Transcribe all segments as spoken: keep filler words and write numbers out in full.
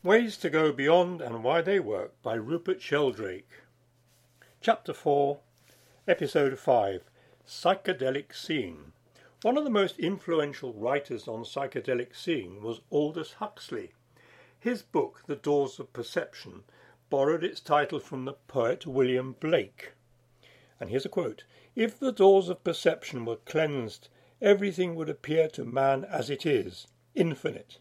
Ways to Go Beyond and Why They Work by Rupert Sheldrake. Chapter four, Episode five, Psychedelic Seeing. One of the most influential writers on psychedelic seeing was Aldous Huxley. His book, The Doors of Perception, borrowed its title from the poet William Blake. And here's a quote: "If the doors of perception were cleansed, everything would appear to man as it is, infinite."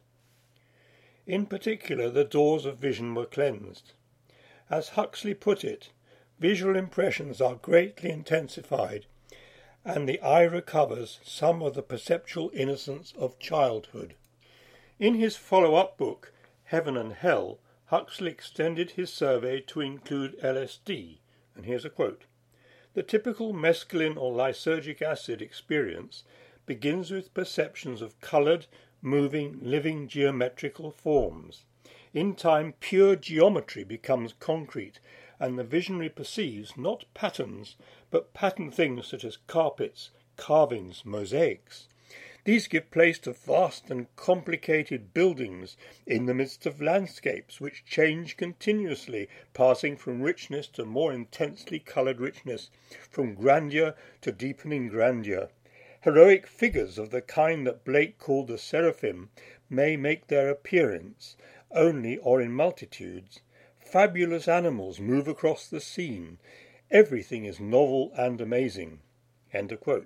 In particular, the doors of vision were cleansed. As Huxley put it, visual impressions are greatly intensified, and the eye recovers some of the perceptual innocence of childhood. In his follow-up book, Heaven and Hell, Huxley extended his survey to include L S D, and here's a quote: "The typical mescaline or lysergic acid experience begins with perceptions of coloured, moving, living geometrical forms. In time, pure geometry becomes concrete, and the visionary perceives not patterns, but patterned things such as carpets, carvings, mosaics. These give place to vast and complicated buildings in the midst of landscapes which change continuously, passing from richness to more intensely coloured richness, from grandeur to deepening grandeur. Heroic figures of the kind that Blake called the seraphim may make their appearance, only or in multitudes. Fabulous animals move across the scene. Everything is novel and amazing." End of quote.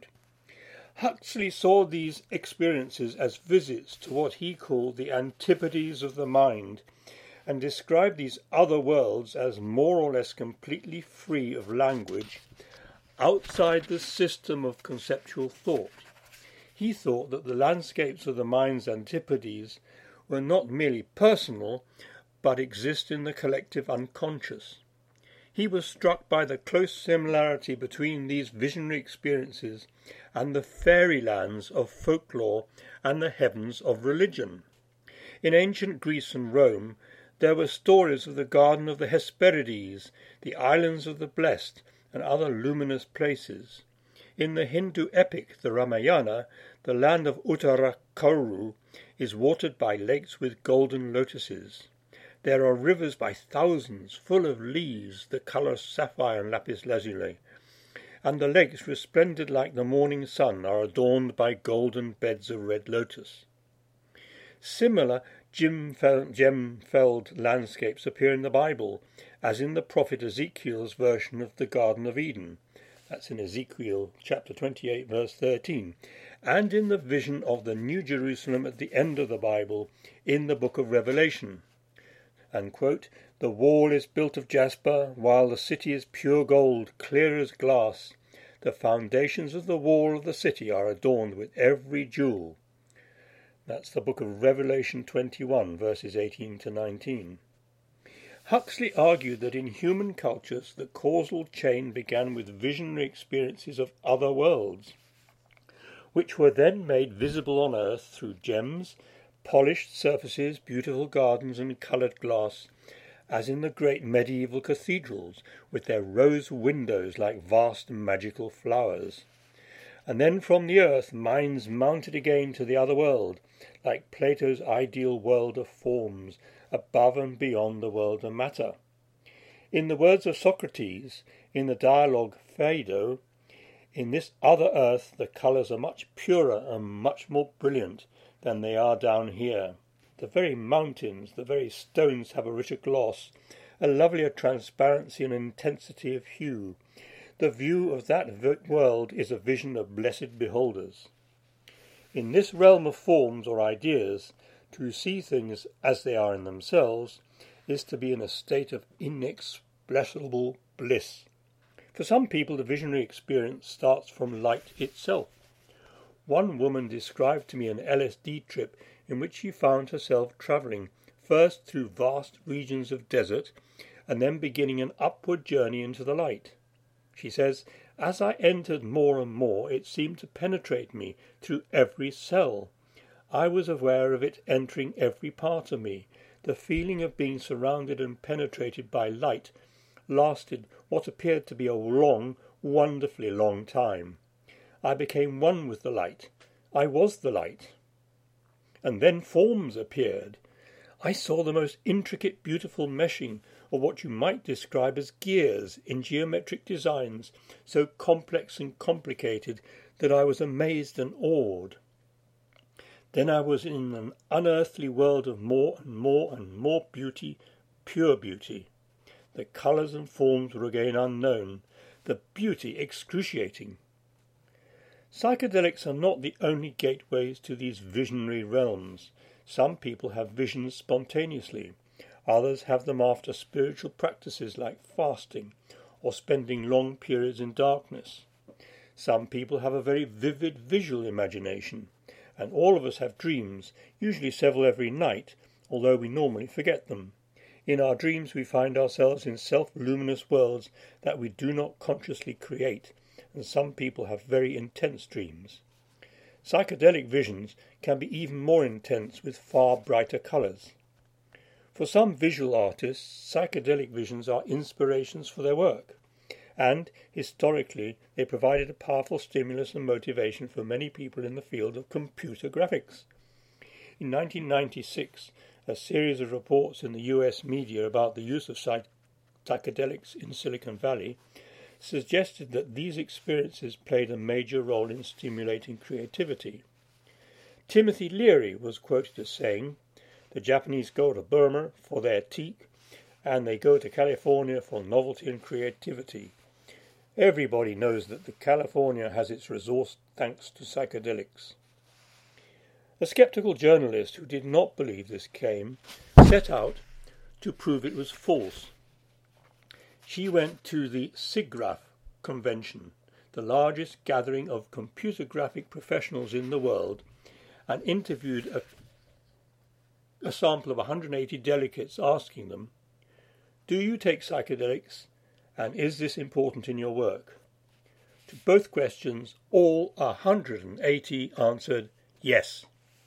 Huxley saw these experiences as visits to what he called the antipodes of the mind, and described these other worlds as more or less completely free of language, outside the system of conceptual thought. He thought that the landscapes of the mind's antipodes were not merely personal, but exist in the collective unconscious. He was struck by the close similarity between these visionary experiences and the fairylands of folklore and the heavens of religion. In ancient Greece and Rome, there were stories of the Garden of the Hesperides, the Islands of the Blessed, and other luminous places. In the Hindu epic, the Ramayana, the land of Uttarakoru is watered by lakes with golden lotuses. There are rivers by thousands, full of leaves, the colour sapphire and lapis lazuli, and the lakes, resplendent like the morning sun, are adorned by golden beds of red lotus. Similar gem-filled landscapes appear in the Bible, as in the prophet Ezekiel's version of the Garden of Eden. That's in Ezekiel chapter twenty-eight, verse thirteen, and in the vision of the New Jerusalem at the end of the Bible in the book of Revelation. And quote, "The wall is built of jasper, while the city is pure gold, clear as glass. The foundations of the wall of the city are adorned with every jewel." That's the book of Revelation twenty-one, verses eighteen to nineteen. Huxley argued that in human cultures the causal chain began with visionary experiences of other worlds, which were then made visible on earth through gems, polished surfaces, beautiful gardens, and coloured glass, as in the great medieval cathedrals, with their rose windows like vast magical flowers. And then from the earth minds mounted again to the other world, like Plato's ideal world of forms, above and beyond the world of matter. In the words of Socrates, in the dialogue Phaedo, in this other earth the colours are much purer and much more brilliant than they are down here. The very mountains, the very stones have a richer gloss, a lovelier transparency and intensity of hue. The view of that world is a vision of blessed beholders. In this realm of forms or ideas, to see things as they are in themselves is to be in a state of inexpressible bliss. For some people, the visionary experience starts from light itself. One woman described to me an L S D trip in which she found herself travelling first through vast regions of desert and then beginning an upward journey into the light. She says, "As I entered more and more, it seemed to penetrate me through every cell. I was aware of it entering every part of me. The feeling of being surrounded and penetrated by light lasted what appeared to be a long, wonderfully long time. I became one with the light. I was the light. And then forms appeared. I saw the most intricate, beautiful meshing of what you might describe as gears in geometric designs, so complex and complicated that I was amazed and awed. Then I was in an unearthly world of more and more and more beauty, pure beauty. The colours and forms were again unknown, the beauty excruciating. Psychedelics are not the only gateways to these visionary realms. Some people have visions spontaneously. Others have them after spiritual practices like fasting or spending long periods in darkness. Some people have a very vivid visual imagination, and all of us have dreams, usually several every night, although we normally forget them. In our dreams we find ourselves in self-luminous worlds that we do not consciously create, and some people have very intense dreams. Psychedelic visions can be even more intense with far brighter colours. For some visual artists, psychedelic visions are inspirations for their work, and, historically, they provided a powerful stimulus and motivation for many people in the field of computer graphics. In nineteen ninety-six, a series of reports in the U S media about the use of psych- psychedelics in Silicon Valley suggested that these experiences played a major role in stimulating creativity. Timothy Leary was quoted as saying, "The Japanese go to Burma for their teak, and they go to California for novelty and creativity. Everybody knows that the California has its resource thanks to psychedelics." A skeptical journalist who did not believe this claim set out to prove it was false. She went to the SIGGRAPH convention, the largest gathering of computer graphic professionals in the world, and interviewed a, a sample of one hundred eighty delegates, asking them, "Do you take psychedelics, and is this important in your work?" To both questions, all one hundred eighty answered yes.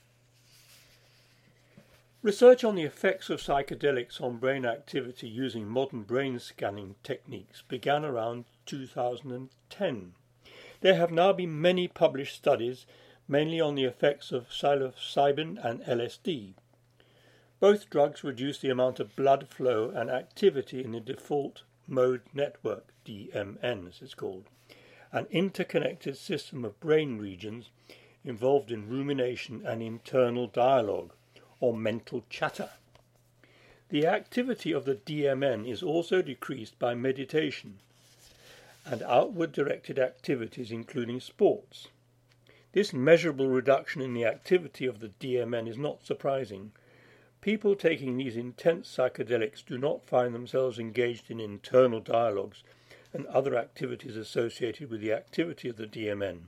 Research on the effects of psychedelics on brain activity using modern brain scanning techniques began around two thousand ten. There have now been many published studies, mainly on the effects of psilocybin and L S D. Both drugs reduce the amount of blood flow and activity in the default mode network, D M N as it's called, an interconnected system of brain regions involved in rumination and internal dialogue, or mental chatter. The activity of the D M N is also decreased by meditation and outward-directed activities, including sports. This measurable reduction in the activity of the D M N is not surprising. People taking these intense psychedelics do not find themselves engaged in internal dialogues and other activities associated with the activity of the D M N.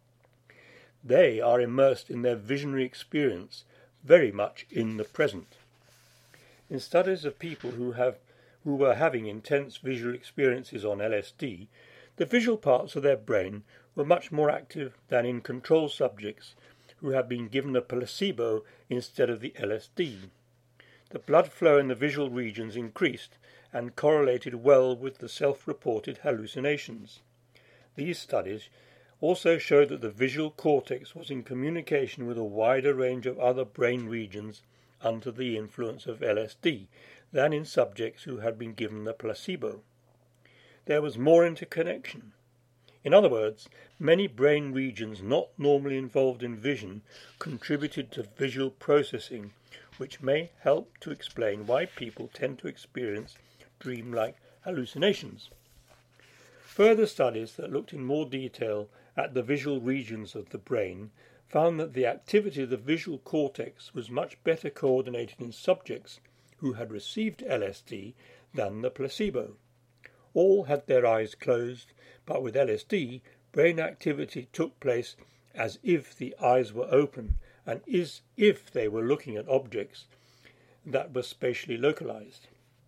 They are immersed in their visionary experience, very much in the present. In studies of people who have who were having intense visual experiences on L S D, the visual parts of their brain were much more active than in control subjects who had been given a placebo instead of the L S D. The blood flow in the visual regions increased and correlated well with the self-reported hallucinations. These studies also showed that the visual cortex was in communication with a wider range of other brain regions under the influence of L S D than in subjects who had been given the placebo. There was more interconnection. In other words, many brain regions not normally involved in vision contributed to visual processing, which may help to explain why people tend to experience dream-like hallucinations. Further studies that looked in more detail at the visual regions of the brain found that the activity of the visual cortex was much better coordinated in subjects who had received L S D than the placebo. All had their eyes closed, but with L S D, brain activity took place as if the eyes were open and as if they were looking at objects that were spatially localized.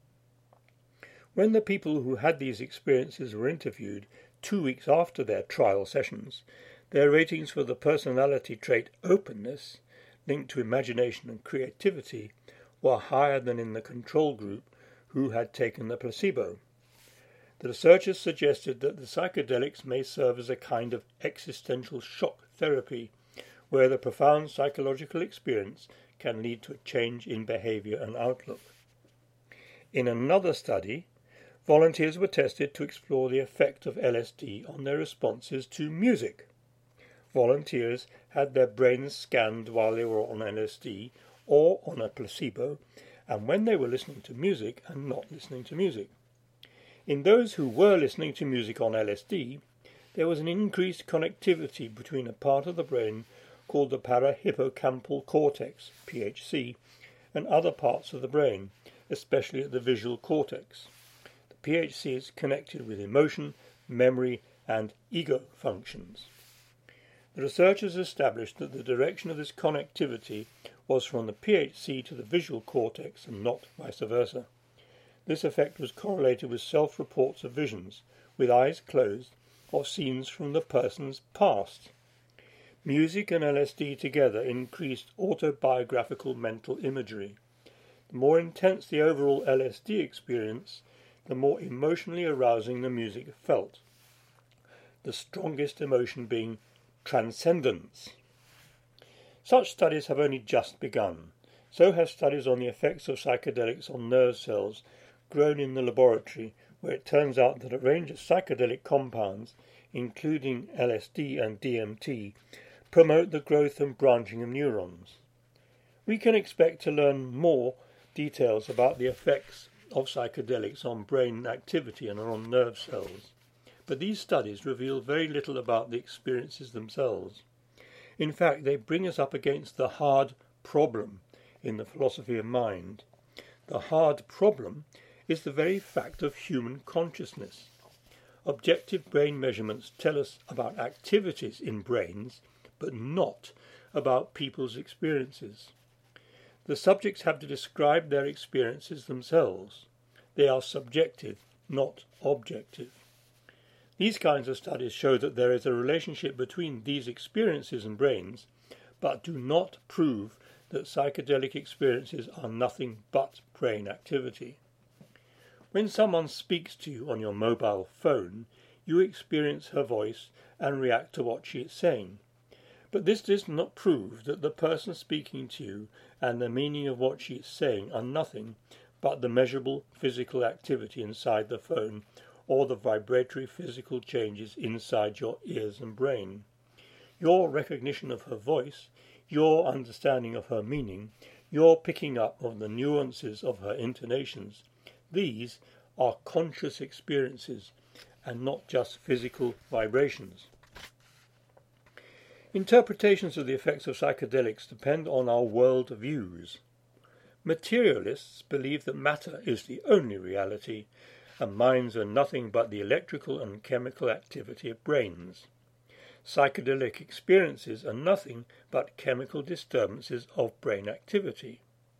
When the people who had these experiences were interviewed two weeks after their trial sessions, their ratings for the personality trait openness, linked to imagination and creativity, were higher than in the control group who had taken the placebo. The researchers suggested that the psychedelics may serve as a kind of existential shock therapy, where the profound psychological experience can lead to a change in behaviour and outlook. In another study, volunteers were tested to explore the effect of L S D on their responses to music. Volunteers had their brains scanned while they were on L S D or on a placebo, and when they were listening to music and not listening to music. In those who were listening to music on L S D, there was an increased connectivity between a part of the brain called the parahippocampal cortex, P H C, and other parts of the brain, especially the visual cortex. The P H C is connected with emotion, memory, and ego functions. The researchers established that the direction of this connectivity was from the P H C to the visual cortex and not vice versa. This effect was correlated with self-reports of visions, with eyes closed, of scenes from the person's past. Music and L S D together increased autobiographical mental imagery. The more intense the overall L S D experience, the more emotionally arousing the music felt, the strongest emotion being transcendence. Such studies have only just begun. So have studies on the effects of psychedelics on nerve cells grown in the laboratory, where it turns out that a range of psychedelic compounds, including L S D and D M T, promote the growth and branching of neurons. We can expect to learn more details about the effects of psychedelics on brain activity and on nerve cells, but these studies reveal very little about the experiences themselves. In fact, they bring us up against the hard problem in the philosophy of mind. The hard problem is the very fact of human consciousness. Objective brain measurements tell us about activities in brains, but not about people's experiences. The subjects have to describe their experiences themselves. They are subjective, not objective. These kinds of studies show that there is a relationship between these experiences and brains, but do not prove that psychedelic experiences are nothing but brain activity. When someone speaks to you on your mobile phone, you experience her voice and react to what she is saying. But this does not prove that the person speaking to you and the meaning of what she is saying are nothing but the measurable physical activity inside the phone or the vibratory physical changes inside your ears and brain. Your recognition of her voice, your understanding of her meaning, your picking up of the nuances of her intonations, these are conscious experiences and not just physical vibrations. Interpretations of the effects of psychedelics depend on our world views. Materialists believe that matter is the only reality, and minds are nothing but the electrical and chemical activity of brains. Psychedelic experiences are nothing but chemical disturbances of brain activity.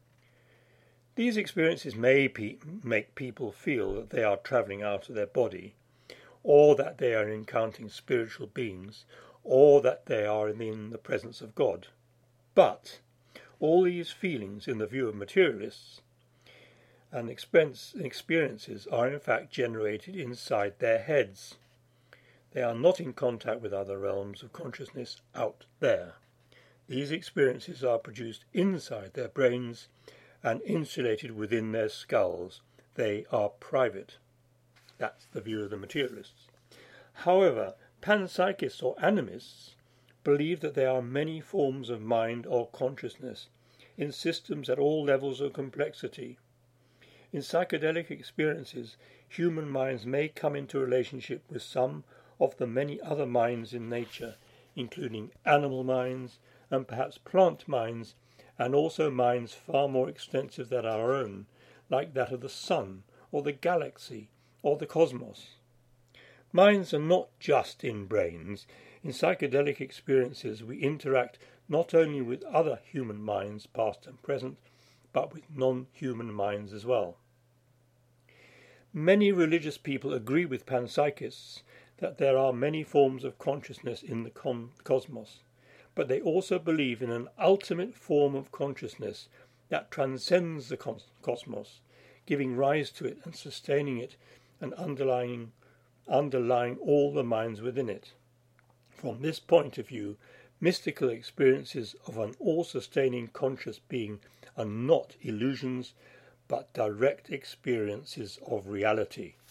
These experiences may pe- make people feel that they are travelling out of their body, or that they are encountering spiritual beings, or that they are in the presence of God. But all these feelings, in the view of materialists, and experiences are in fact generated inside their heads. They are not in contact with other realms of consciousness out there. These experiences are produced inside their brains and insulated within their skulls. They are private. That's the view of the materialists. However, panpsychists or animists believe that there are many forms of mind or consciousness in systems at all levels of complexity. In psychedelic experiences, human minds may come into relationship with some of the many other minds in nature, including animal minds and perhaps plant minds, and also minds far more extensive than our own, like that of the sun, or the galaxy, or the cosmos. Minds are not just in brains. In psychedelic experiences, we interact not only with other human minds, past and present, but with non-human minds as well. Many religious people agree with panpsychists that there are many forms of consciousness in the con- cosmos, but they also believe in an ultimate form of consciousness that transcends the cos- cosmos, giving rise to it and sustaining it and underlying, underlying all the minds within it. From this point of view, Mystical experiences of an all-sustaining conscious being are not illusions, but direct experiences of reality.